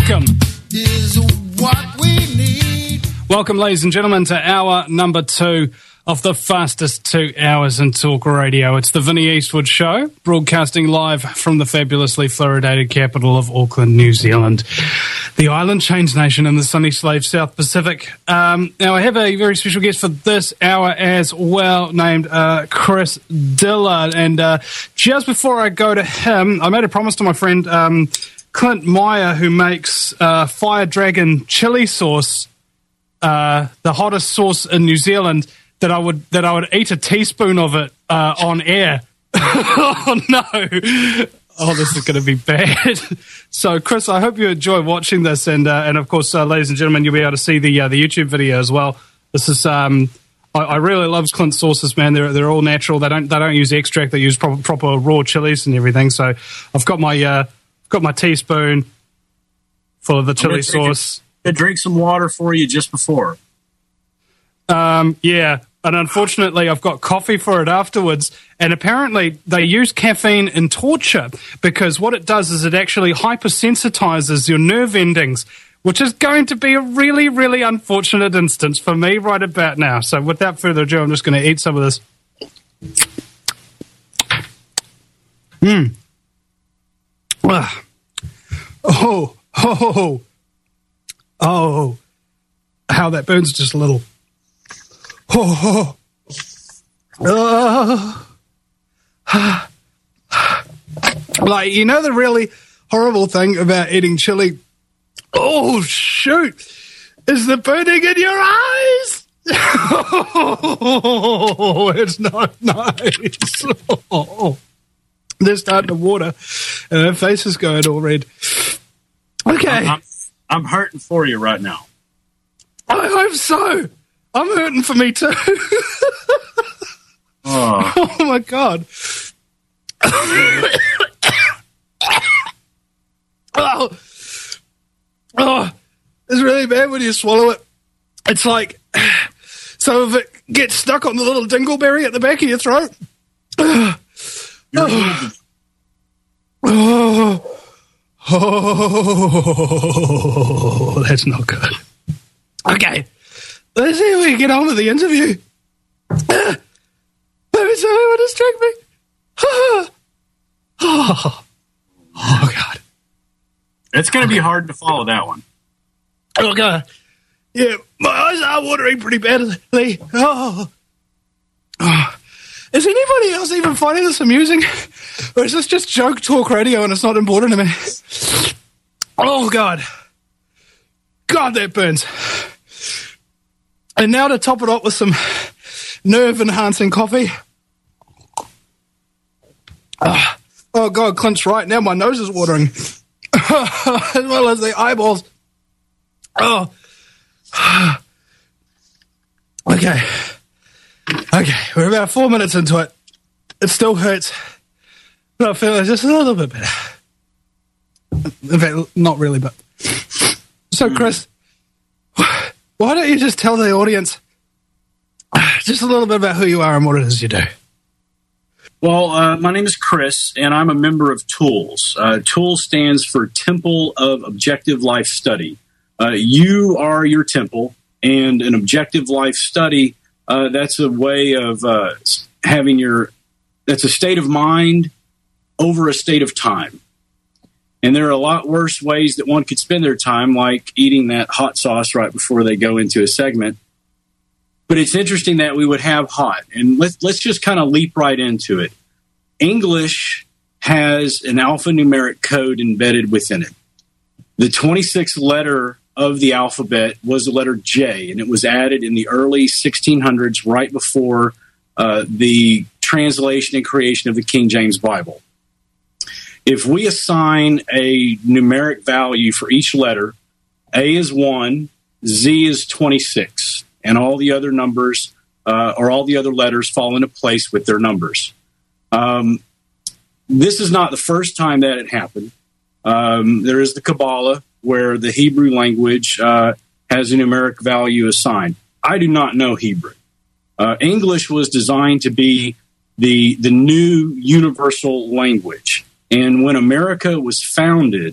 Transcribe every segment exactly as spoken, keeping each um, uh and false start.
welcome. Is what we need. Welcome, ladies and gentlemen, to hour number two of the fastest two hours in talk radio. It's the Vinnie Eastwood Show, broadcasting live from the fabulously fluoridated capital of Auckland, New Zealand, the island chains nation in the sunny slave South Pacific. Um, now, I have a very special guest for this hour as well, named uh, Chris Dillard. And uh, just before I go to him, I made a promise to my friend um, Clint Meyer, who makes uh, Fire Dragon chili sauce, uh, the hottest sauce in New Zealand, that I would that I would eat a teaspoon of it uh, on air. Oh no! Oh, this is going to be bad. So, Chris, I hope you enjoy watching this, and uh, and of course, uh, ladies and gentlemen, you'll be able to see the uh, the YouTube video as well. This is um, I, I really love Clint's sauces, man. They're they're all natural. They don't they don't use extract. They use proper, proper raw chilies and everything. So, I've got my uh, got my teaspoon full of the chili sauce. I drink some water for you just before. Um, yeah. And unfortunately, I've got coffee for it afterwards. And apparently, they use caffeine in torture because what it does is it actually hypersensitizes your nerve endings, which is going to be a really, really unfortunate instance for me right about now. So without further ado, I'm just going to eat some of this. Mmm. Ah. Oh, oh, oh. How that burns just a little. Oh, oh. Uh, like, you know the really horrible thing about eating chili? Oh, shoot. Is the burning in your eyes? Oh, it's not nice. Oh, they're starting to water, and her face is going all red. Okay. I'm, I'm hurting for you right now. I hope so. I'm hurting for me too. Oh. Oh my god. Oh. Oh. It's really bad when you swallow it. It's like, so if it gets stuck on the little dingleberry at the back of your throat. Oh. Oh. Oh. That's not good. Okay. Let's see if we can get on with the interview. Uh, maybe somebody will distract me. Oh, oh, oh, God. It's going to be hard to follow that one. Oh, God. Yeah, my eyes are watering pretty badly. Oh. Oh. Is anybody else even finding this amusing? Or is this just joke talk radio and it's not important to me? Oh, God. God, that burns. And now to top it up with some nerve-enhancing coffee. Oh, oh, God, Clint's right. Now my nose is watering. As well as the eyeballs. Oh. Okay. Okay, we're about four minutes into it. It still hurts. But I feel it's just a little bit better. In fact, not really, but... So, Chris... Why don't you just tell the audience just a little bit about who you are and what it is you do? Well, uh, my name is Chris, and I'm a member of TOOLS. Uh, TOOLS stands for Temple of Objective Life Study. Uh, you are your temple, and an objective life study, uh, that's a way of uh, having your, that's a state of mind over a state of time. And there are a lot worse ways that one could spend their time, like eating that hot sauce right before they go into a segment. But it's interesting that we would have hot. And let's, let's just kind of leap right into it. English has an alphanumeric code embedded within it. The twenty-sixth letter of the alphabet was the letter J, and it was added in the early sixteen hundreds, right before uh, the translation and creation of the King James Bible. If we assign a numeric value for each letter, A is one, Z is twenty-six, and all the other numbers uh, or all the other letters fall into place with their numbers. Um, this is not the first time that it happened. Um, there is the Kabbalah, where the Hebrew language uh, has a numeric value assigned. I do not know Hebrew. Uh, English was designed to be the the new universal language. And when America was founded,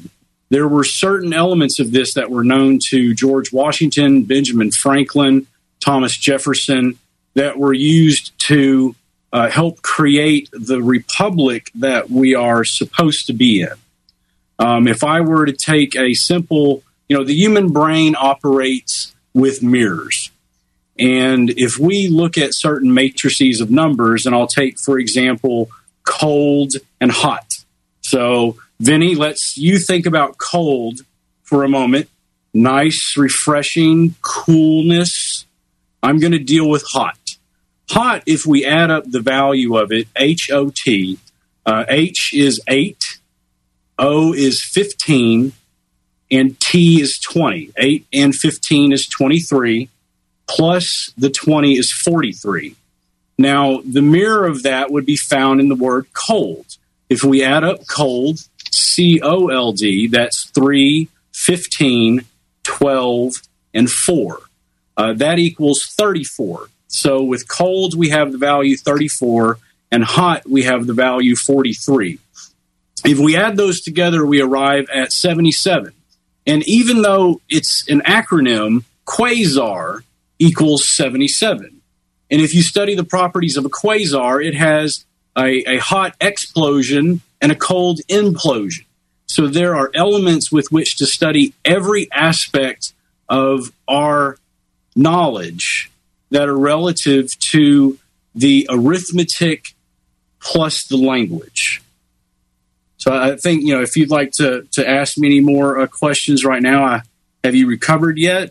there were certain elements of this that were known to George Washington, Benjamin Franklin, Thomas Jefferson, that were used to uh, help create the republic that we are supposed to be in. Um, if I were to take a simple, you know, the human brain operates with mirrors. And if we look at certain matrices of numbers, and I'll take, for example, cold and hot. So, Vinny, let's you think about cold for a moment. Nice, refreshing, coolness. I'm going to deal with hot. Hot, if we add up the value of it, H O T, uh, H is eight, O is fifteen, and T is twenty. eight and fifteen is twenty-three, plus the twenty is forty-three. Now, the mirror of that would be found in the word cold. If we add up cold, C O L D, that's three, fifteen, twelve, and four. Uh, that equals thirty-four. So with cold, we have the value thirty-four, and hot, we have the value forty-three. If we add those together, we arrive at seventy-seven. And even though it's an acronym, quasar equals seventy-seven. And if you study the properties of a quasar, it has a, a hot explosion and a cold implosion. So there are elements with which to study every aspect of our knowledge that are relative to the arithmetic plus the language. So I think, you know, if you'd like to, to ask me any more uh, questions right now, I, have you recovered yet?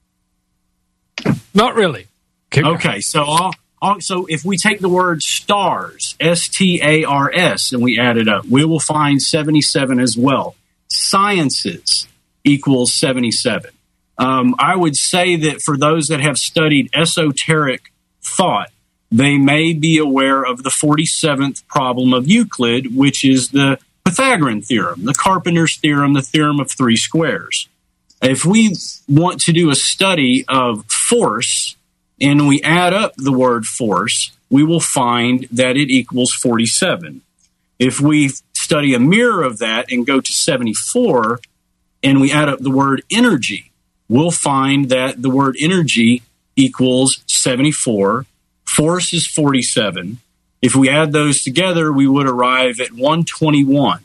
Not really. Keep okay, going. so I'll, I'll, so if we take the word stars, S T A R S, and we add it up, we will find seventy-seven as well. Sciences equals seventy-seven. Um, I would say that for those that have studied esoteric thought, they may be aware of the forty-seventh problem of Euclid, which is the Pythagorean theorem, the Carpenter's theorem, the theorem of three squares. If we want to do a study of force and we add up the word force, we will find that it equals forty-seven. If we study a mirror of that and go to seventy-four and we add up the word energy, we'll find that the word energy equals seventy-four. Force is forty-seven. If we add those together, we would arrive at one twenty-one.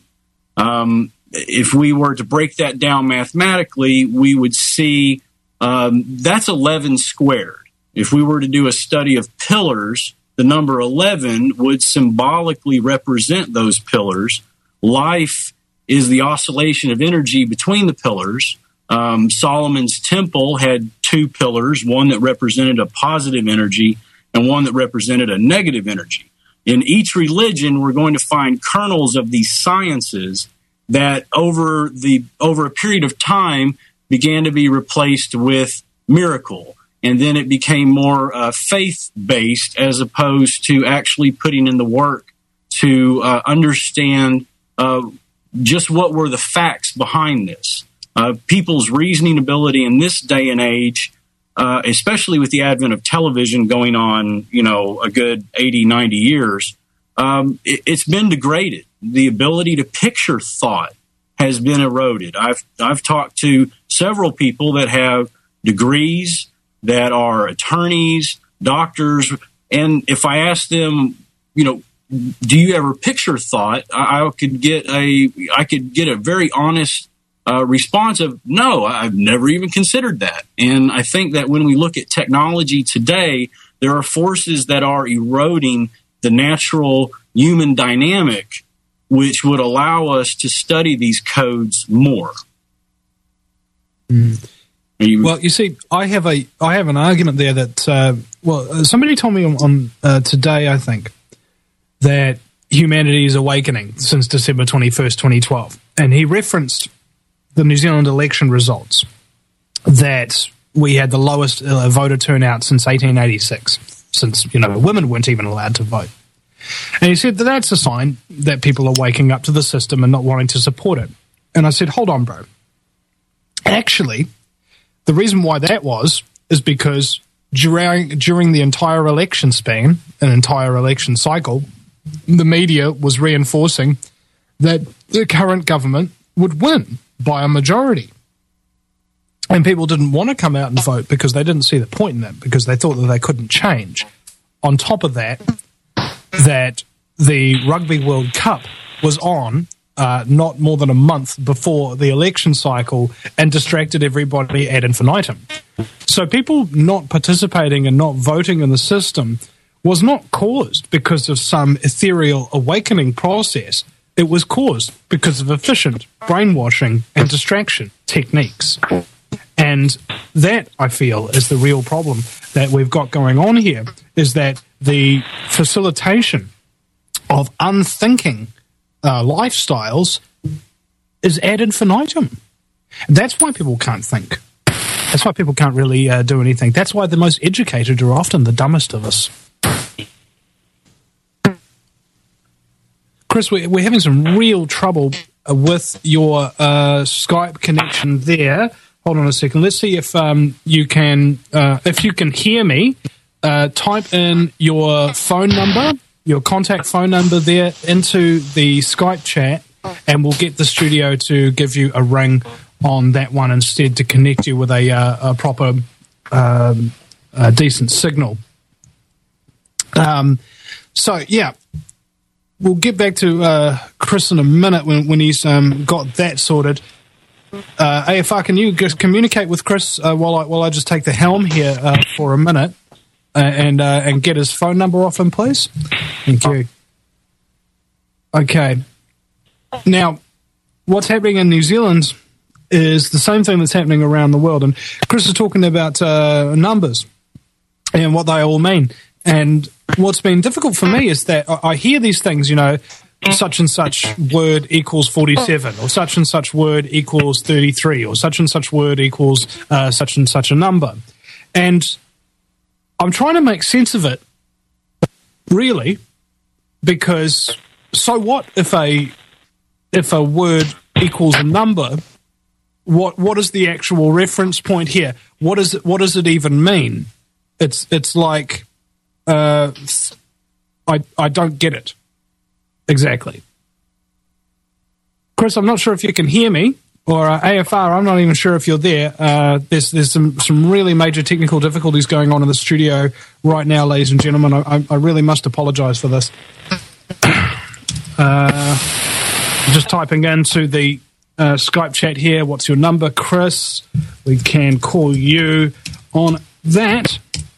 Um, if we were to break that down mathematically, we would see um, that's eleven squared. If we were to do a study of pillars, the number eleven would symbolically represent those pillars. Life is the oscillation of energy between the pillars. Um, Solomon's temple had two pillars, one that represented a positive energy and one that represented a negative energy. In each religion, we're going to find kernels of these sciences that over the over a period of time began to be replaced with miracle. And then it became more uh, faith-based as opposed to actually putting in the work to uh, understand uh, just what were the facts behind this. Uh, people's reasoning ability in this day and age, uh, especially with the advent of television going on, you know, a good eighty, ninety years, um, it, it's been degraded. The ability to picture thought has been eroded. I've I've talked to several people that have degrees, that are attorneys, doctors, and if I ask them, you know, do you ever picture thought? I, I could get a I could get a very honest uh, response of no, I've never even considered that. And I think that when we look at technology today, there are forces that are eroding the natural human dynamic, which would allow us to study these codes more. Mm. Well, you see, I have a I have an argument there that uh, well, somebody told me on, on uh, today, I think, that humanity is awakening since December twenty-first, twenty twelve, and he referenced the New Zealand election results that we had the lowest uh, voter turnout since eighteen eighty-six, since you know women weren't even allowed to vote, and he said that that's a sign that people are waking up to the system and not wanting to support it. And I said, hold on, bro, actually. The reason why that was is because during during the entire election span, an entire election cycle, the media was reinforcing that the current government would win by a majority. And people didn't want to come out and vote because they didn't see the point in it, because they thought that they couldn't change. On top of that, that the Rugby World Cup was on uh, not more than a month before the election cycle and distracted everybody ad infinitum. So people not participating and not voting in the system was not caused because of some ethereal awakening process. It was caused because of efficient brainwashing and distraction techniques. And that, I feel, is the real problem that we've got going on here, is that the facilitation of unthinking uh, lifestyles is ad infinitum. That's why people can't think. That's why people can't really uh, do anything. That's why the most educated are often the dumbest of us. Chris, we're having some real trouble with your uh, Skype connection there. Hold on a second. Let's see if um, you can, uh, if you can hear me. Uh, type in your phone number, your contact phone number there into the Skype chat, and we'll get the studio to give you a ring on that one instead to connect you with a, uh, a proper, um, a decent signal. Um, so yeah, we'll get back to uh, Chris in a minute when, when he's um, got that sorted. Uh, A F R, can you just communicate with Chris uh, while I while I just take the helm here uh, for a minute uh, and uh, and get his phone number off him, please? Thank you. Okay. Now, what's happening in New Zealand is the same thing that's happening around the world, and Chris is talking about uh, numbers and what they all mean. And what's been difficult for me is that I, I hear these things, you know, such and such word equals forty-seven, or such and such word equals thirty-three, or such and such word equals uh, such and such a number. And I'm trying to make sense of it, really, because so what if a if a word equals a number? What what is the actual reference point here? What is it, what does it even mean? It's it's like uh, I I don't get it. Exactly. Chris, I'm not sure if you can hear me, or uh, A F R, I'm not even sure if you're there. Uh, there's there's some, some really major technical difficulties going on in the studio right now, ladies and gentlemen. I, I really must apologise for this. Uh, just typing into the uh, Skype chat here, what's your number, Chris? We can call you on that.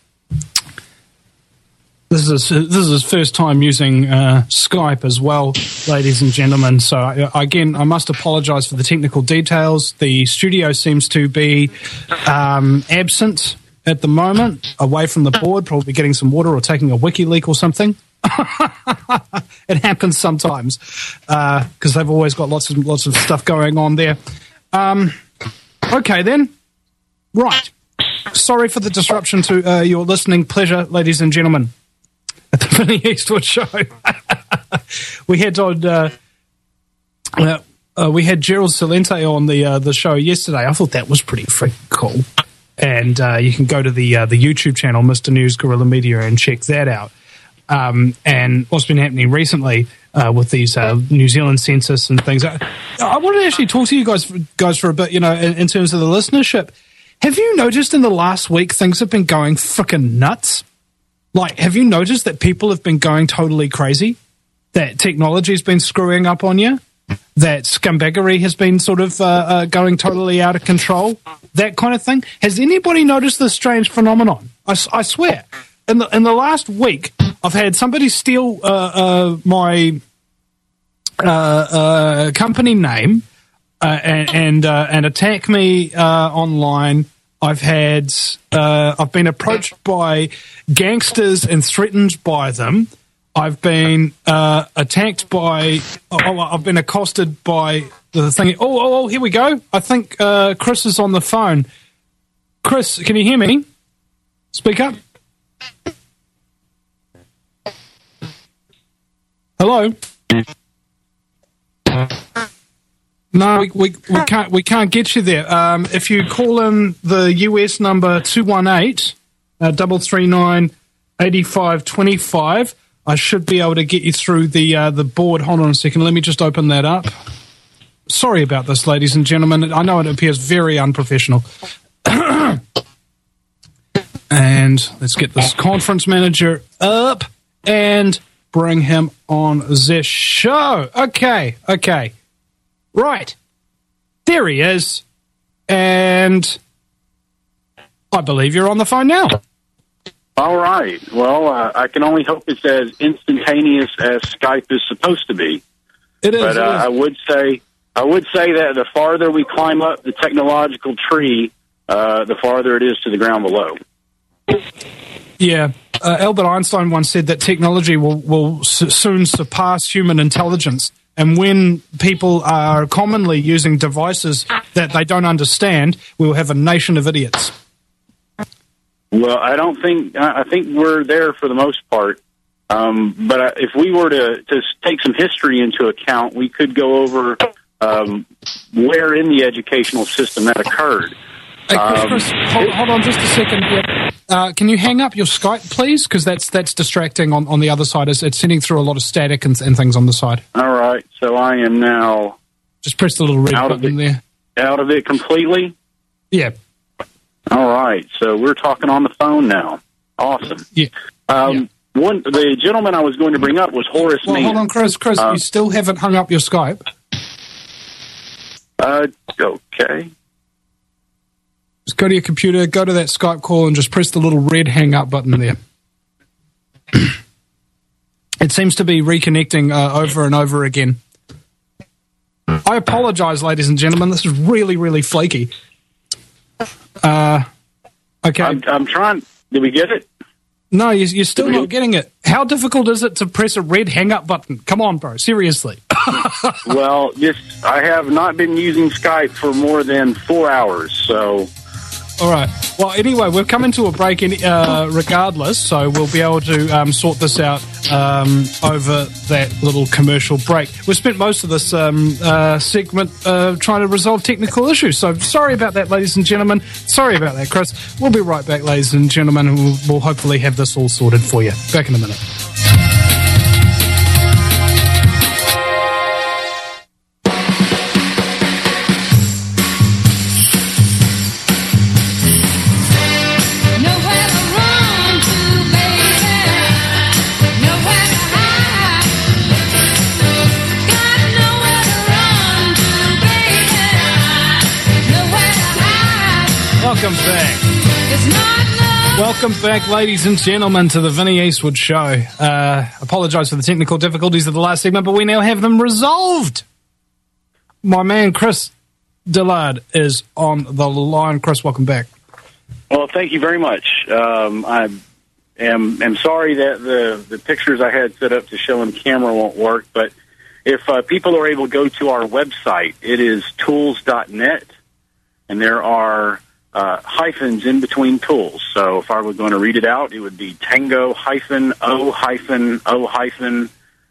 This is his, this is his first time using uh, Skype as well, ladies and gentlemen. So uh, again, I must apologise for the technical details. The studio seems to be um, absent at the moment, away from the board, probably getting some water or taking a wiki leak or something. It happens sometimes because uh, they've always got lots of lots of stuff going on there. Um, okay, then, right. Sorry for the disruption to uh, your listening pleasure, ladies and gentlemen. At the Vinnie Eastwood Show, we had on, uh, uh, uh, we had Gerald Celente on the uh, the show yesterday. I thought that was pretty freaking cool, and uh, you can go to the uh, the YouTube channel, Mister News Guerrilla Media, and check that out. Um, and what's been happening recently uh, with these uh, New Zealand census and things. I, I wanted to actually talk to you guys guys for a bit, you know, in, in terms of the listenership. Have you noticed in the last week things have been going freaking nuts? Like, have you noticed that people have been going totally crazy? That technology has been screwing up on you? That scumbaggery has been sort of uh, uh, going totally out of control? That kind of thing? Has anybody noticed this strange phenomenon? I, I swear. In the, in the last week, I've had somebody steal uh, uh, my uh, uh, company name uh, and and, uh, and attack me uh, online. I've had, uh, I've been approached by gangsters and threatened by them. I've been uh, attacked by, oh, I've been accosted by the thing. Oh, oh, oh, here we go. I think uh, Chris is on the phone. Chris, can you hear me? Speak up. Hello? No, we, we we can't we can't get you there. Um, if you call in the U S number two one eight double three nine eighty five twenty five, I should be able to get you through the uh, the board. Hold on a second. Let me just open that up. Sorry about this, ladies and gentlemen. I know it appears very unprofessional. And let's get this conference manager up and bring him on the show. Okay, okay. Right. There he is. And I believe you're on the phone now. All right. Well, uh, I can only hope it's as instantaneous as Skype is supposed to be. It is. But uh, it is. I would say, I would say that the farther we climb up the technological tree, uh, the farther it is to the ground below. Yeah. Uh, Albert Einstein once said that technology will, will s- soon surpass human intelligence. And when people are commonly using devices that they don't understand, we will have a nation of idiots. Well, I don't think, I think we're there for the most part. Um, but if we were to, to take some history into account, we could go over um, where in the educational system that occurred. Hey, Chris, Um, Chris, hold, hold on just a second. Yeah. Uh, can you hang up your Skype, please? Because that's that's distracting on, on the other side. It's, it's sending through a lot of static and, and things on the side. All right, so I am now Just press the little red Out of button it. there. out of it completely. Yeah. All right, so we're talking on the phone now. Awesome. Yeah. Um, One, the gentleman I was going to bring up was Horace Well, Mann. hold on, Chris. Chris, Uh, you still haven't hung up your Skype. Uh, okay. Just go to your computer, go to that Skype call, and just press the little red hang up button there. It seems to be reconnecting uh, over and over again. I apologize, ladies and gentlemen. This is really, really flaky. Uh, okay. I'm, I'm trying. Did we get it? No, you're, you're still not getting it. How difficult is it to press a red hang up button? Come on, bro. Seriously. Well, this I have not been using Skype for more than four hours, so... All right. Well, anyway, we've come into a break in, uh, regardless, so we'll be able to um, sort this out um, over that little commercial break. We've spent most of this um, uh, segment uh, trying to resolve technical issues, so sorry about that, ladies and gentlemen. Sorry about that, Chris. We'll be right back, ladies and gentlemen, and we'll, we'll hopefully have this all sorted for you. Back in a minute. Nowhere to run to, baby. Nowhere to hide. Got nowhere to run to, baby. Nowhere to hide. Welcome back. It's not love. Welcome back, ladies and gentlemen, to the Vinnie Eastwood Show. Uh, apologise for the technical difficulties of the last segment, but we now have them resolved. My man Chris Dillard is on the line. Chris, welcome back. Well, thank you very much. Um, I am am sorry that the, the pictures I had set up to show on camera won't work, but if uh, people are able to go to our website, it is tools dot net, and there are uh, hyphens in between tools. So if I were going to read it out, it would be tango hyphen o hyphen o hyphen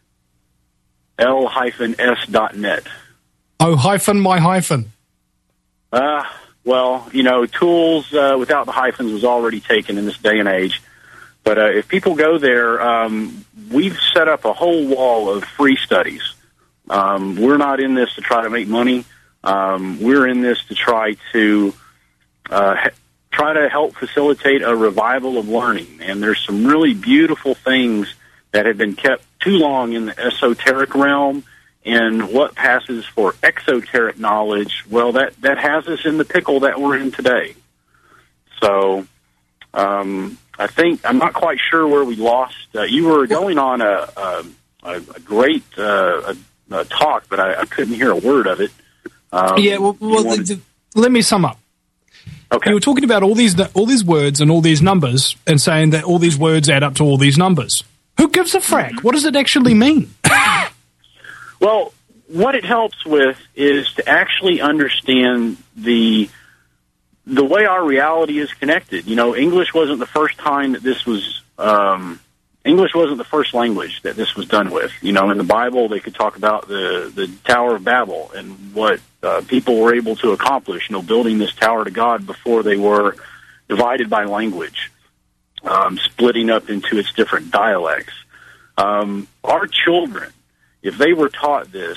l hyphen s dot net. Oh, hyphen my hyphen. Uh, well, you know, tools uh, without the hyphens was already taken in this day and age. But uh, if people go there, um, we've set up a whole wall of free studies. Um, we're not in this to try to make money. Um, we're in this to try to uh, he- try to help facilitate a revival of learning. And there's some really beautiful things that have been kept too long in the esoteric realm. And what passes for exoteric knowledge, well, that, that has us in the pickle that we're in today. So um, I think, I'm not quite sure where we lost. Uh, you were going on a, a, a great uh, a, a talk, but I, I couldn't hear a word of it. Um, Yeah, well, you well wanted- th- th- let me sum up. okay. You were talking about all these all these words and all these numbers and saying that all these words add up to all these numbers. Who gives a frack? What does it actually mean? Well, what it helps with is to actually understand the the way our reality is connected. You know, English wasn't the first time that this was um, English wasn't the first language that this was done with. You know, in the Bible, they could talk about the the Tower of Babel and what uh, people were able to accomplish. You know, building this tower to God before they were divided by language, um, splitting up into its different dialects. Um, our children, if they were taught this,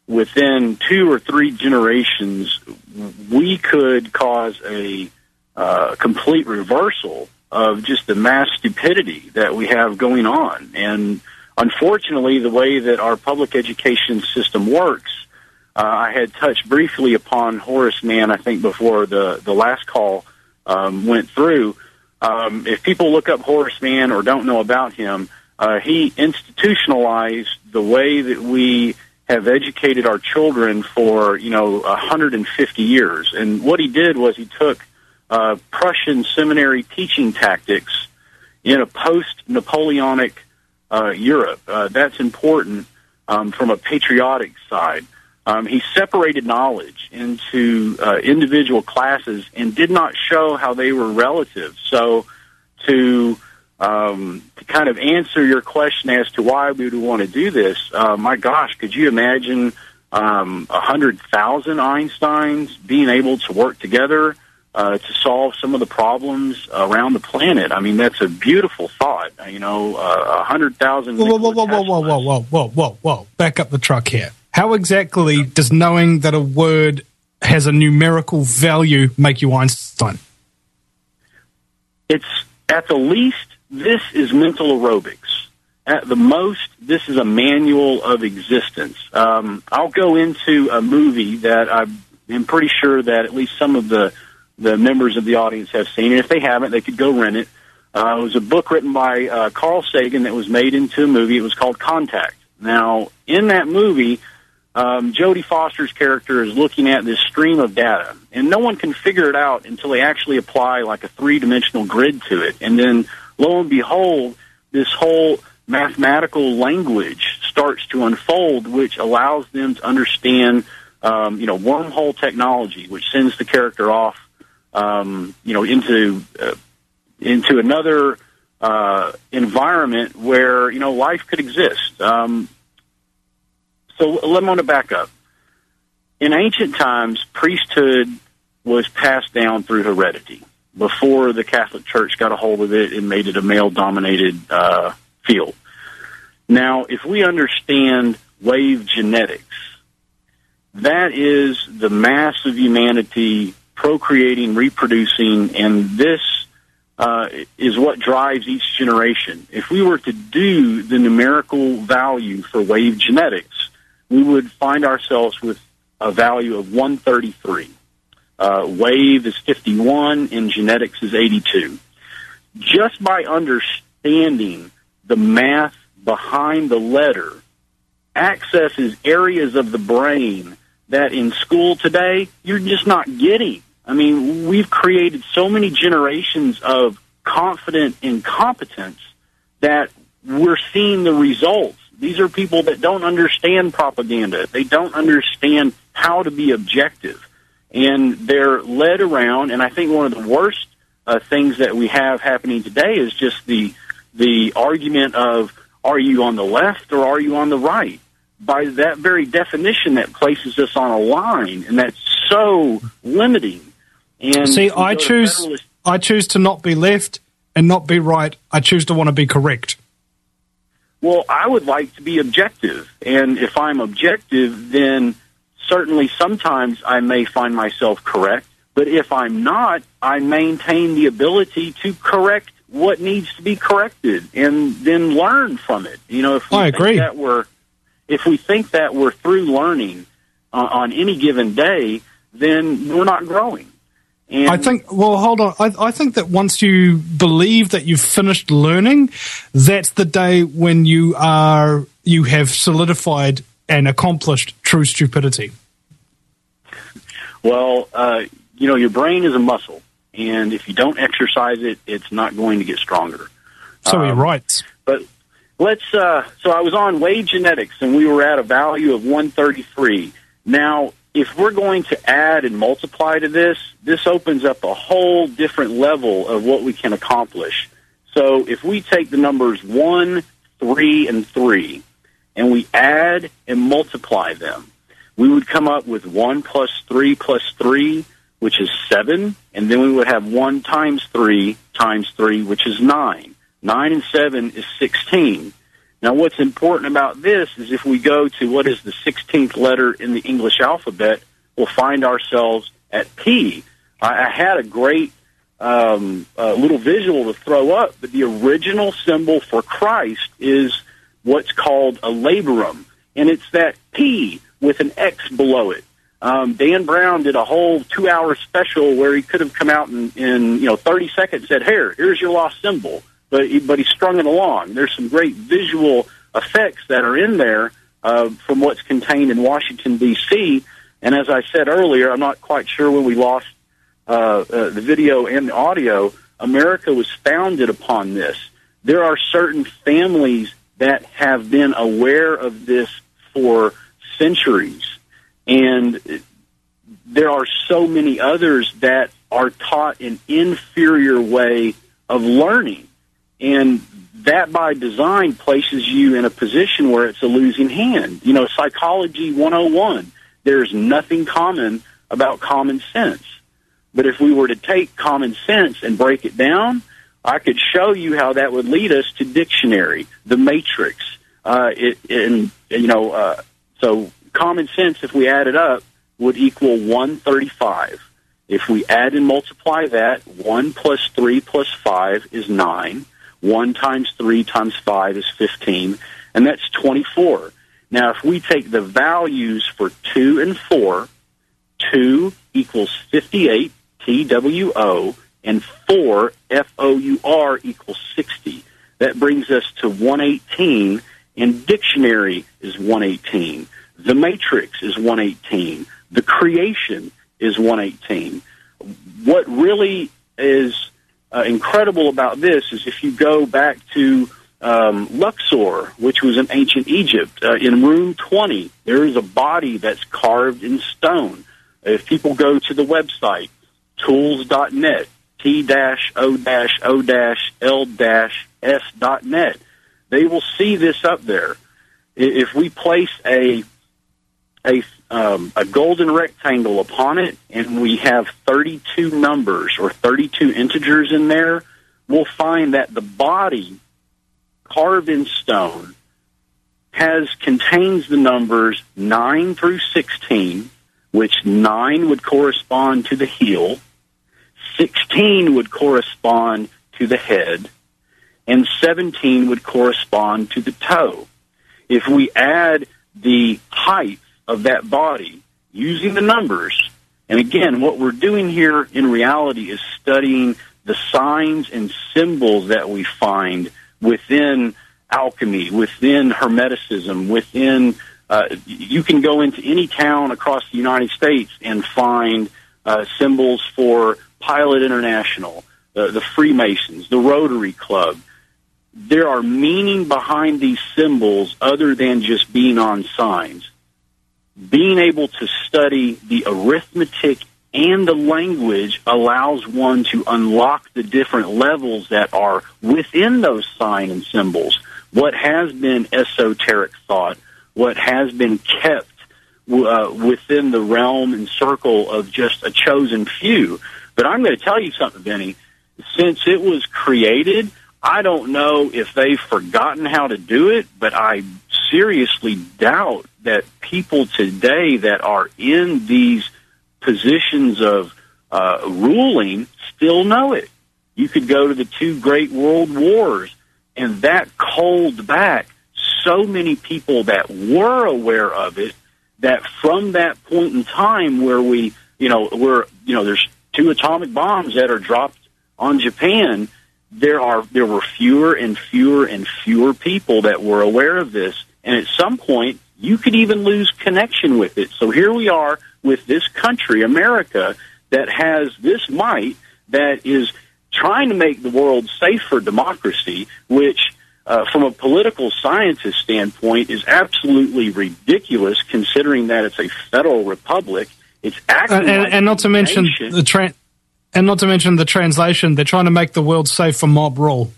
within two or three generations, we could cause a uh, complete reversal of just the mass stupidity that we have going on. And unfortunately, the way that our public education system works, uh, I had touched briefly upon Horace Mann, I think, before the, the last call um, went through. Um, if people look up Horace Mann or don't know about him, uh, he institutionalized the way that we have educated our children for, you know, one hundred fifty years. And what he did was he took uh, Prussian seminary teaching tactics in a post-Napoleonic uh, Europe. Uh, that's important um, from a patriotic side. Um, he separated knowledge into uh, individual classes and did not show how they were relative. So to Um, to kind of answer your question as to why we would want to do this, uh, my gosh, could you imagine um, one hundred thousand Einsteins being able to work together uh, to solve some of the problems around the planet? I mean, that's a beautiful thought. You know, uh, one hundred thousand... Whoa, whoa, whoa, whoa, whoa, whoa, whoa, whoa, whoa, whoa. Back up the truck here. How exactly does knowing that a word has a numerical value make you Einstein? It's, at the least, this is mental aerobics. At the most, this is a manual of existence. Um, I'll go into a movie that I'm pretty sure that at least some of the, the members of the audience have seen. And if they haven't, they could go rent it. Uh, it was a book written by uh, Carl Sagan that was made into a movie. It was called Contact. Now, in that movie, um, Jodie Foster's character is looking at this stream of data, and no one can figure it out until they actually apply like a three-dimensional grid to it. And then lo and behold, this whole mathematical language starts to unfold, which allows them to understand, um, you know, wormhole technology, which sends the character off, um, you know, into uh, into another uh, environment where, you know, life could exist. Um, so let me want to back up. In ancient times, priesthood was passed down through heredity. Before the Catholic Church got a hold of it and made it a male-dominated uh, field. Now, if we understand wave genetics, that is the mass of humanity procreating, reproducing, and this uh, is what drives each generation. If we were to do the numerical value for wave genetics, we would find ourselves with a value of one thirty-three. Uh, wave is fifty-one, and genetics is eighty-two. Just by understanding the math behind the letter accesses areas of the brain that in school today you're just not getting. I mean, we've created so many generations of confident incompetence that we're seeing the results. These are people that don't understand propaganda. They don't understand how to be objective. And they're led around, and I think one of the worst uh, things that we have happening today is just the the argument of, are you on the left or are you on the right? By that very definition, that places us on a line, and that's so limiting. And see, I choose federalist- I choose to not be left and not be right. I choose to want to be correct. Well, I would like to be objective, and if I'm objective, then certainly sometimes I may find myself correct, but if I'm not, I maintain the ability to correct what needs to be corrected and then learn from it. You know, if we I think agree. that we're if we think that we're through learning uh, on any given day, then we're not growing. And I think, well, hold on. I, I think that once you believe that you've finished learning, that's the day when you are you have solidified and accomplished true stupidity. Well, uh, you know, your brain is a muscle, and if you don't exercise it, it's not going to get stronger. So he Um, writes. But let's, uh, so I was on wave genetics, and we were at a value of one thirty-three. Now, if we're going to add and multiply to this, this opens up a whole different level of what we can accomplish. So if we take the numbers one, three, and three, and we add and multiply them, we would come up with one plus three plus three, which is seven, and then we would have one times three times three, which is nine. Nine and seven is sixteen. Now, what's important about this is if we go to what is the sixteenth letter in the English alphabet, we'll find ourselves at P. I, I had a great um, uh, little visual to throw up, but the original symbol for Christ is what's called a laborum, and it's that P with an X below it. Um, Dan Brown did a whole two-hour special where he could have come out in, in you know thirty seconds and said, "Here, here's your lost symbol," but he, but he strung it along. There's some great visual effects that are in there uh, from what's contained in Washington, D C, and as I said earlier, I'm not quite sure when we lost uh, uh, the video and the audio. America was founded upon this. There are certain families that have been aware of this for centuries. And there are so many others that are taught an inferior way of learning. And that by design places you in a position where it's a losing hand. You know, Psychology one oh one, there's nothing common about common sense. But if we were to take common sense and break it down, I could show you how that would lead us to dictionary, the matrix. Uh, it, and, you know, uh, so... Common sense, if we add it up, would equal one thirty-five. If we add and multiply that, one plus three plus five is nine. one times three times five is fifteen, and that's twenty-four. Now, if we take the values for two and four, two equals fifty-eight, T W O, and four, F O U R, equals sixty. That brings us to one eighteen, and dictionary is one eighteen. The matrix is one eighteen. The creation is one eighteen. What really is uh, incredible about this is if you go back to um, Luxor, which was in ancient Egypt, uh, in room twenty, there is a body that's carved in stone. If people go to the website, tools dot net, T O O L S dot net, they will see this up there. If we place a A, um, a golden rectangle upon it, and we have thirty-two numbers or thirty-two integers in there, we'll find that the body carved in stone has contains the numbers nine through sixteen, which nine would correspond to the heel, sixteen would correspond to the head, and seventeen would correspond to the toe. If we add the height of that body using the numbers, and again, what we're doing here in reality is studying the signs and symbols that we find within alchemy, within Hermeticism, within, uh, you can go into any town across the United States and find uh, symbols for Pilot International, the, the Freemasons, the Rotary Club. There are meaning behind these symbols other than just being on signs. Being able to study the arithmetic and the language allows one to unlock the different levels that are within those signs and symbols. What has been esoteric thought, what has been kept uh, within the realm and circle of just a chosen few. But I'm going to tell you something, Benny. Since it was created, I don't know if they've forgotten how to do it, but I seriously doubt that people today that are in these positions of uh, ruling still know it. You could go to the two great world wars, and that culled back so many people that were aware of it, that from that point in time where we, you know, we're, you know, there's two atomic bombs that are dropped on Japan, there are there were fewer and fewer and fewer people that were aware of this. And at some point, you could even lose connection with it. So here we are with this country, America, that has this might that is trying to make the world safe for democracy, which, uh, from a political scientist standpoint, is absolutely ridiculous considering that it's a federal republic. It's acting and, and, like and not to mention nation. the tra- and not to mention the translation. They're trying to make the world safe for mob rule.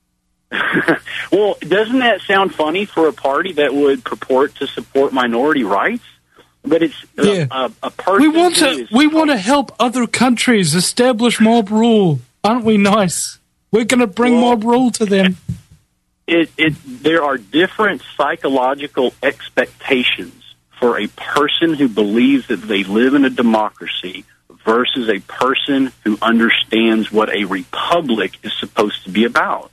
Well, doesn't that sound funny for a party that would purport to support minority rights? But it's Yeah. a, a, a person We want who to is- we want to help other countries establish mob rule. Aren't we nice? We're going to bring Well- mob rule to them. it, it, there are different psychological expectations for a person who believes that they live in a democracy versus a person who understands what a republic is supposed to be about.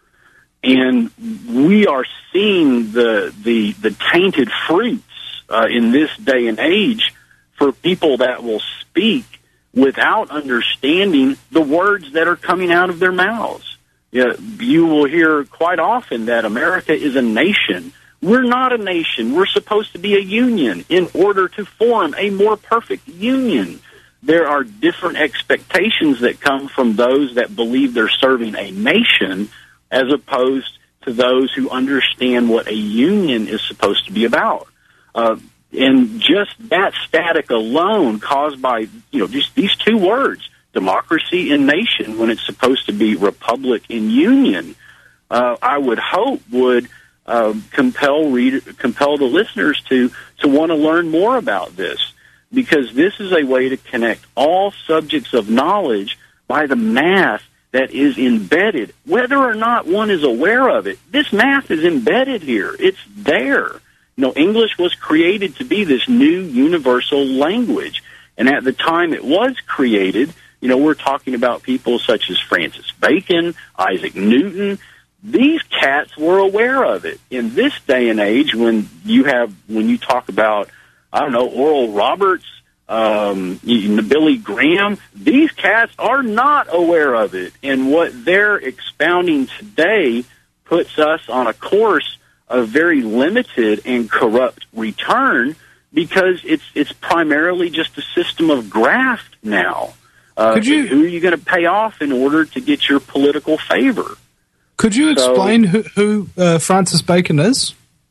And we are seeing the the, the tainted fruits uh, in this day and age for people that will speak without understanding the words that are coming out of their mouths. Yeah, you will hear quite often that America is a nation. We're not a nation. We're supposed to be a union in order to form a more perfect union. There are different expectations that come from those that believe they're serving a nation as opposed to those who understand what a union is supposed to be about. Uh, and just that static alone caused by, you know, just these two words, democracy and nation, when it's supposed to be republic and union, uh, I would hope would uh, compel read, compel the listeners to, to want to learn more about this, because this is a way to connect all subjects of knowledge by the math that is embedded, whether or not one is aware of it. This math is embedded here. It's there. You know, English was created to be this new universal language. And at the time it was created, you know, we're talking about people such as Francis Bacon, Isaac Newton. These cats were aware of it. In this day and age, when you have, when you talk about, I don't know, Oral Roberts, um, Billy Graham, these cats are not aware of it. And what they're expounding today puts us on a course of very limited and corrupt return, because it's it's primarily just a system of graft now. Uh, Could you, who are you going to pay off in order to get your political favor? Could you explain so, who, who uh, Francis Bacon is?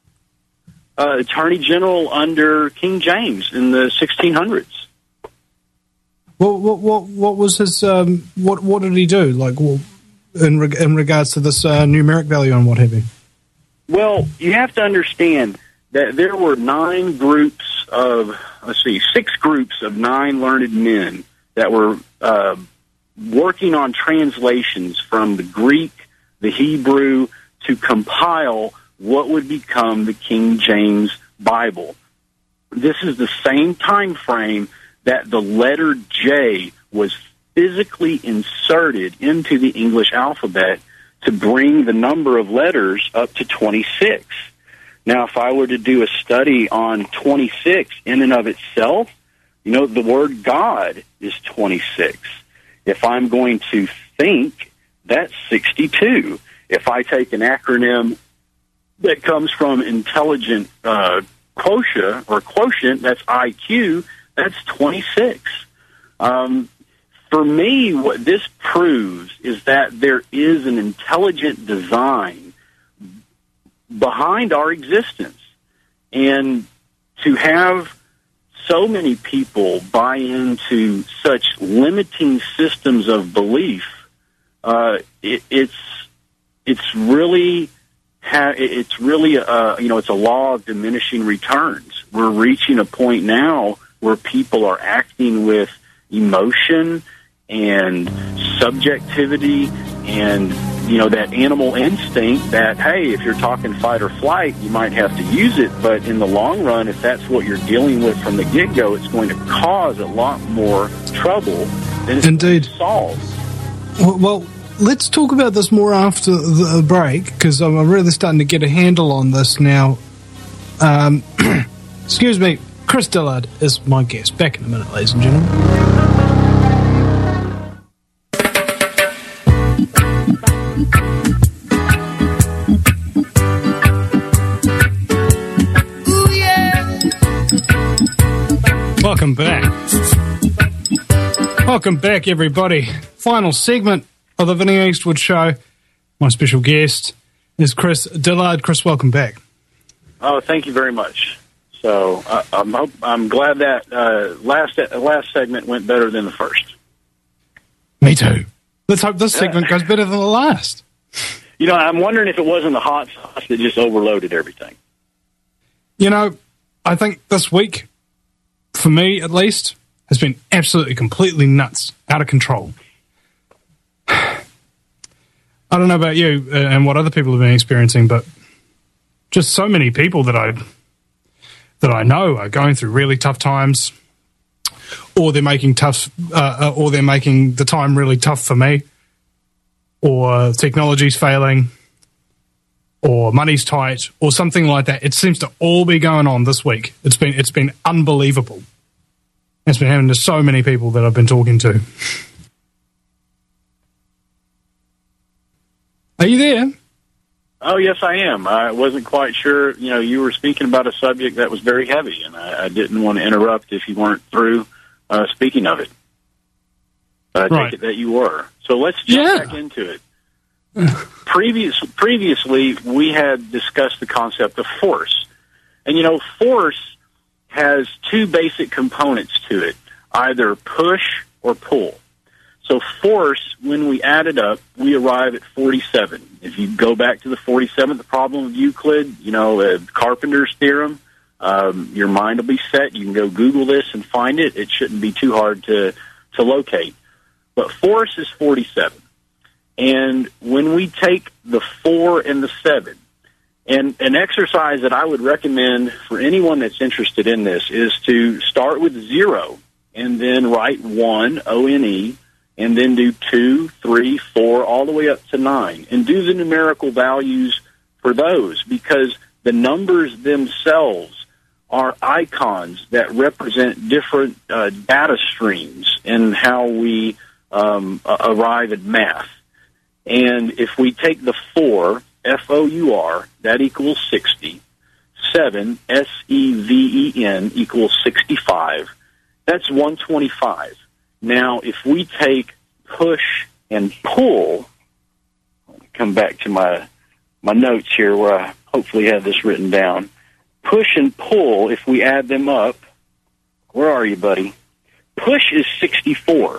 Uh, Attorney General under King James in the sixteen hundreds. What what what, what was his um, what what did he do? Like well, in reg- in regards to this uh, numeric value and what have you? Well, you have to understand that there were nine groups of let's see, six groups of nine learned men that were uh, working on translations from the Greek, the Hebrew, to compile what would become the King James Bible. This is the same time frame that the letter J was physically inserted into the English alphabet to bring the number of letters up to twenty-six. Now, if I were to do a study on twenty-six in and of itself, you know, the word God is twenty-six. If I'm going to think, that's sixty-two. If I take an acronym that comes from intelligent uh, quotient or quotient, that's I Q, that's twenty-six. Um, for me, what this proves is that there is an intelligent design behind our existence. And to have so many people buy into such limiting systems of belief, uh, it, it's it's really ha- it's really uh, you know it's a law of diminishing returns. We're reaching a point now where people are acting with emotion and subjectivity and, you know, that animal instinct that, hey, if you're talking fight or flight, you might have to use it. But in the long run, if that's what you're dealing with from the get-go, it's going to cause a lot more trouble than it's Indeed. going to solve. Well, well, let's talk about this more after the break, because I'm really starting to get a handle on this now. Um, excuse me, Chris Dillard is my guest. Back in a minute, ladies and gentlemen. Welcome back. Welcome back, everybody. Final segment of the Vinnie Eastwood Show. My special guest is Chris Dillard. Chris, welcome back. Oh, thank you very much. So uh, I'm hope, I'm glad that uh, last uh, last segment went better than the first. Me too. Let's hope this segment goes better than the last. You know, I'm wondering if it wasn't the hot sauce that just overloaded everything. You know, I think this week, for me at least, has been absolutely, completely nuts, out of control. I don't know about you uh, and what other people have been experiencing, but just so many people that I that I know are going through really tough times, or they're making tough, uh, or they're making the time really tough for me, or technology's failing, or money's tight, or something like that. It seems to all be going on this week. It's been it's been unbelievable. It's been happening to so many people that I've been talking to. Are you there? Oh, yes, I am. I wasn't quite sure. You know, you were speaking about a subject that was very heavy, and I, I didn't want to interrupt if you weren't through uh, speaking of it. I Right. take it that you were. So let's jump Yeah. back into it. Previous, previously, we had discussed the concept of force. And, you know, force has two basic components to it, either push or pull. So force, when we add it up, we arrive at forty-seven. If you go back to the forty-seventh problem of Euclid, you know, uh, Carpenter's theorem, um, your mind will be set. You can go Google this and find it. It shouldn't be too hard to, to locate. But force is forty-seven. And when we take the four and the seven, and an exercise that I would recommend for anyone that's interested in this is to start with zero and then write one, O N E, and then do two, three, four, all the way up to nine, and do the numerical values for those, because the numbers themselves are icons that represent different uh, data streams in how we um, uh, arrive at math. And if we take the four, F O U R, that equals sixty, seven, S E V E N, equals sixty-five, that's one hundred twenty-five. Now, if we take push and pull, let me come back to my my notes here where I hopefully have this written down. Push and pull, if we add them up, where are you, buddy? Push is sixty-four.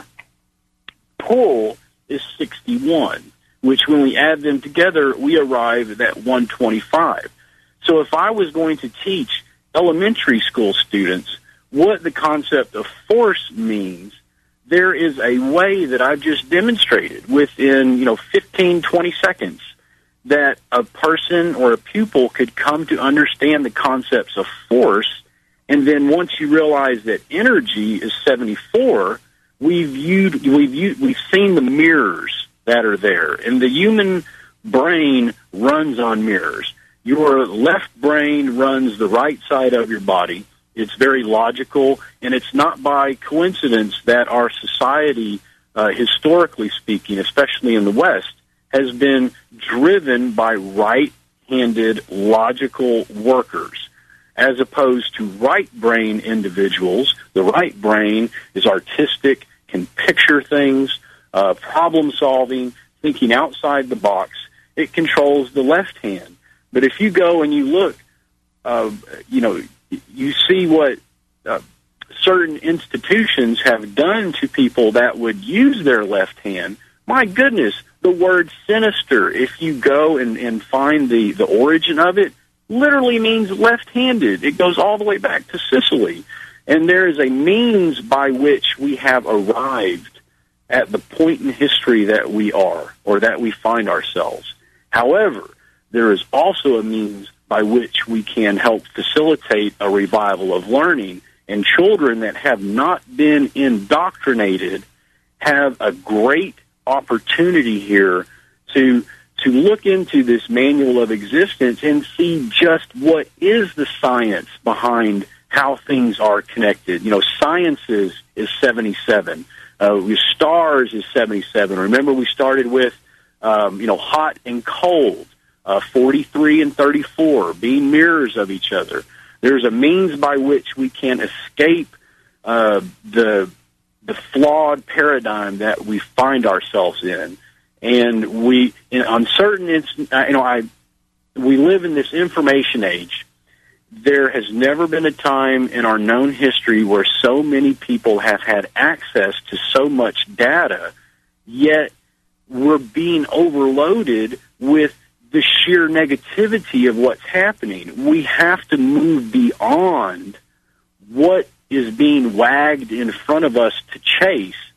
Pull is sixty-one, which when we add them together, we arrive at one hundred twenty-five. So if I was going to teach elementary school students what the concept of force means, there is a way that I've just demonstrated within, you know, fifteen, twenty seconds that a person or a pupil could come to understand the concepts of force. And then once you realize that energy is seventy-four, we've viewed, we've viewed, we've seen the mirrors that are there. And the human brain runs on mirrors. Your left brain runs the right side of your body. It's very logical, and it's not by coincidence that our society, uh, historically speaking, especially in the West, has been driven by right-handed logical workers, as opposed to right-brain individuals. The right brain is artistic, can picture things, uh, problem-solving, thinking outside the box. It controls the left hand. But if you go and you look, uh, you know, you see what uh, certain institutions have done to people that would use their left hand. My goodness, the word sinister, if you go and, and find the, the origin of it, literally means left-handed. It goes all the way back to Sicily. And there is a means by which we have arrived at the point in history that we are, or that we find ourselves. However, there is also a means by which we can help facilitate a revival of learning, and children that have not been indoctrinated have a great opportunity here to to look into this manual of existence and see just what is the science behind how things are connected. You know, sciences is seventy-seven. Uh, stars is seventy-seven. Remember, we started with, um, you know, hot and cold. Uh, forty-three and thirty-four being mirrors of each other. There's a means by which we can escape uh, the the flawed paradigm that we find ourselves in, and we, in, on certain, inst- uh, you know, I we live in this information age. There has never been a time in our known history where so many people have had access to so much data, yet we're being overloaded with the sheer negativity of what's happening. We have to move beyond what is being wagged in front of us to chase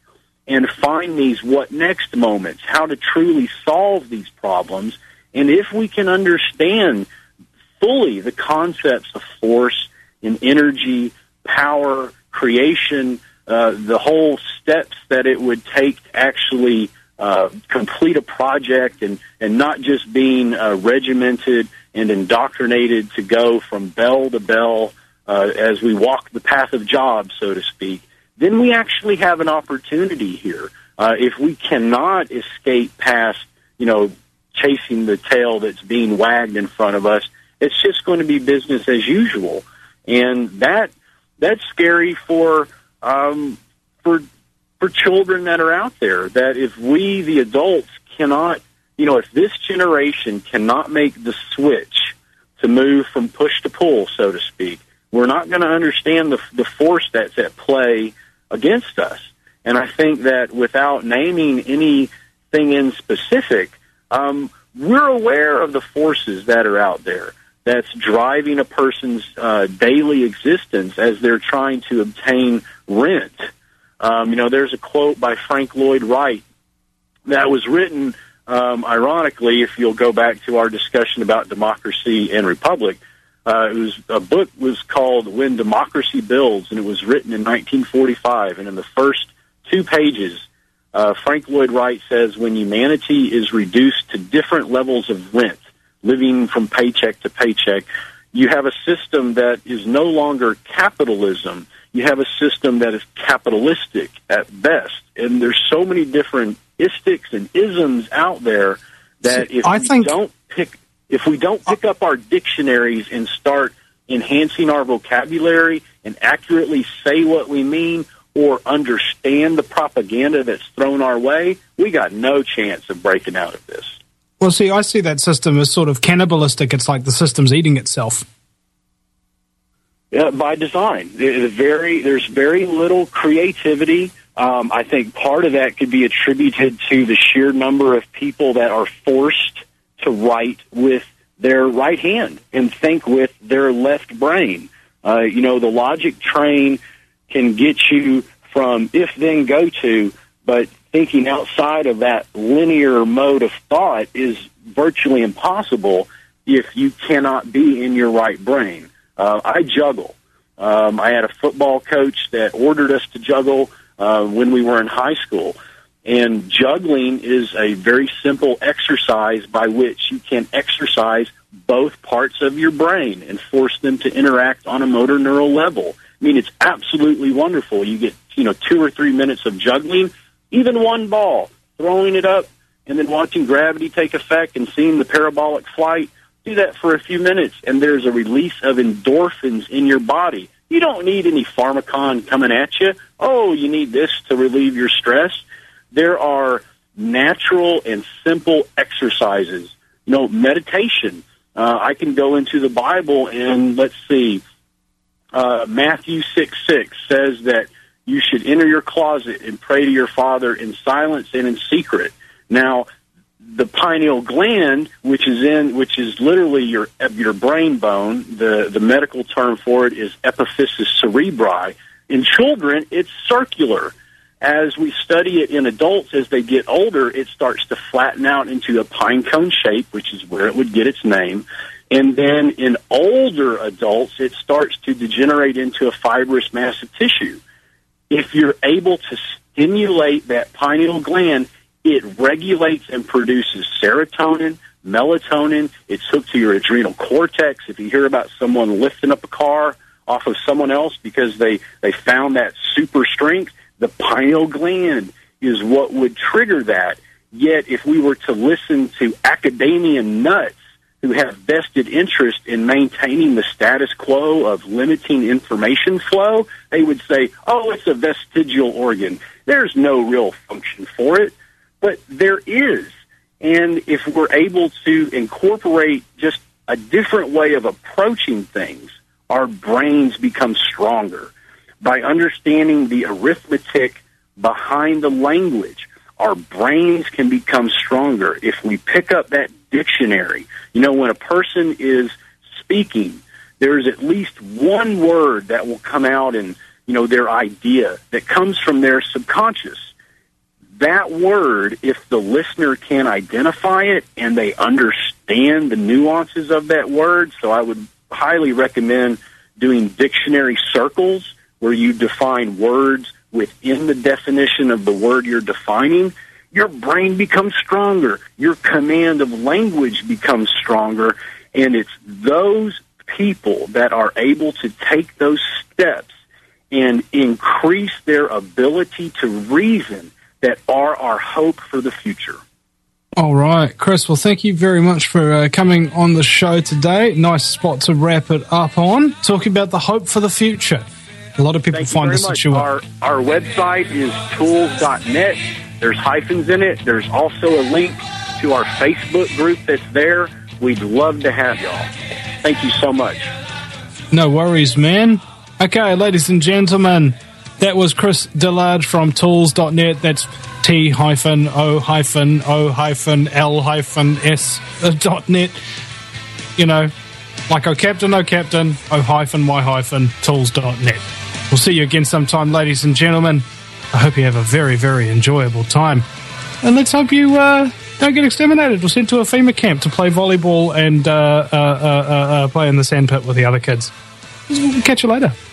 and find these what next moments, how to truly solve these problems. And if we can understand fully the concepts of force and energy, power, creation, uh, the whole steps that it would take to actually uh, complete a project, and, and not just being uh, regimented and indoctrinated to go from bell to bell uh, as we walk the path of jobs, so to speak, then we actually have an opportunity here. Uh, if we cannot escape past, you know, chasing the tail that's being wagged in front of us, it's just going to be business as usual. And that that's scary for um, for for children that are out there, that if we, the adults, cannot, you know, if this generation cannot make the switch to move from push to pull, so to speak, we're not going to understand the, the force that's at play against us. And I think that without naming anything in specific, um, we're aware of the forces that are out there that's driving a person's uh, daily existence as they're trying to obtain rent. Um, you know, there's a quote by Frank Lloyd Wright that was written, um, ironically, if you'll go back to our discussion about democracy and republic. Uh, it was a book was called When Democracy Builds, and it was written in nineteen forty-five. And in the first two pages, uh, Frank Lloyd Wright says, when humanity is reduced to different levels of rent, living from paycheck to paycheck, you have a system that is no longer capitalism. You have a system that is capitalistic at best. And there's so many different istics and isms out there that if I we think- don't pick if we don't pick up our dictionaries and start enhancing our vocabulary and accurately say what we mean or understand the propaganda that's thrown our way, we got no chance of breaking out of this. Well, see, I see that system as sort of cannibalistic. It's like the system's eating itself. Yeah, by design. There's very, there's very little creativity. Um, I think part of that could be attributed to the sheer number of people that are forced to write with their right hand and think with their left brain. Uh, you know, the logic train can get you from if, then, go to, but thinking outside of that linear mode of thought is virtually impossible if you cannot be in your right brain. Uh, I juggle. Um, I had a football coach that ordered us to juggle uh, when we were in high school. And juggling is a very simple exercise by which you can exercise both parts of your brain and force them to interact on a motor neural level. I mean, it's absolutely wonderful. You get, you know, two or three minutes of juggling, even one ball, throwing it up, and then watching gravity take effect and seeing the parabolic flight. Do that for a few minutes, and there's a release of endorphins in your body. You don't need any pharmacon coming at you. Oh, you need this to relieve your stress. There are natural and simple exercises. You know, meditation. Uh, I can go into the Bible and, let's see, uh, Matthew six six says that you should enter your closet and pray to your Father in silence and in secret. Now, the pineal gland, which is in, which is literally your your brain bone, the, the medical term for it is epiphysis cerebri. In children, it's circular. As we study it in adults, as they get older, it starts to flatten out into a pine cone shape, which is where it would get its name. And then in older adults, it starts to degenerate into a fibrous mass of tissue. If you're able to stimulate that pineal gland, it regulates and produces serotonin, melatonin. It's hooked to your adrenal cortex. If you hear about someone lifting up a car off of someone else because they, they found that super strength, the pineal gland is what would trigger that. Yet, if we were to listen to academia nuts who have vested interest in maintaining the status quo of limiting information flow, they would say, oh, it's a vestigial organ. There's no real function for it. But there is. And if we're able to incorporate just a different way of approaching things, our brains become stronger. By understanding the arithmetic behind the language, our brains can become stronger. If we pick up that dictionary, you know, when a person is speaking, there's at least one word that will come out in, you know, their idea that comes from their subconscious. that word, if the listener can identify it and they understand the nuances of that word, so I would highly recommend doing dictionary circles where you define words within the definition of the word you're defining, your brain becomes stronger. Your command of language becomes stronger. And it's those people that are able to take those steps and increase their ability to reason that are our hope for the future. All right, Chris. Well, thank you very much for uh, coming on the show today. Nice spot to wrap it up on. Talking about the hope for the future. A lot of people Thank you find very this much. situation. Our, our website is tools dot net. There's hyphens in it. There's also a link to our Facebook group that's there. We'd love to have y'all. Thank you so much. No worries, man. Okay, ladies and gentlemen, that was Chris Dillard from tools dot net. That's T hyphen O hyphen O hyphen L hyphen S dot net. You know, like O Captain, O Captain, O hyphen Y hyphen tools dot net. We'll see you again sometime, ladies and gentlemen. I hope you have a very, very enjoyable time. And let's hope you uh, don't get exterminated or sent to a FEMA camp to play volleyball and uh, uh, uh, uh, uh, play in the sandpit with the other kids. We'll catch you later.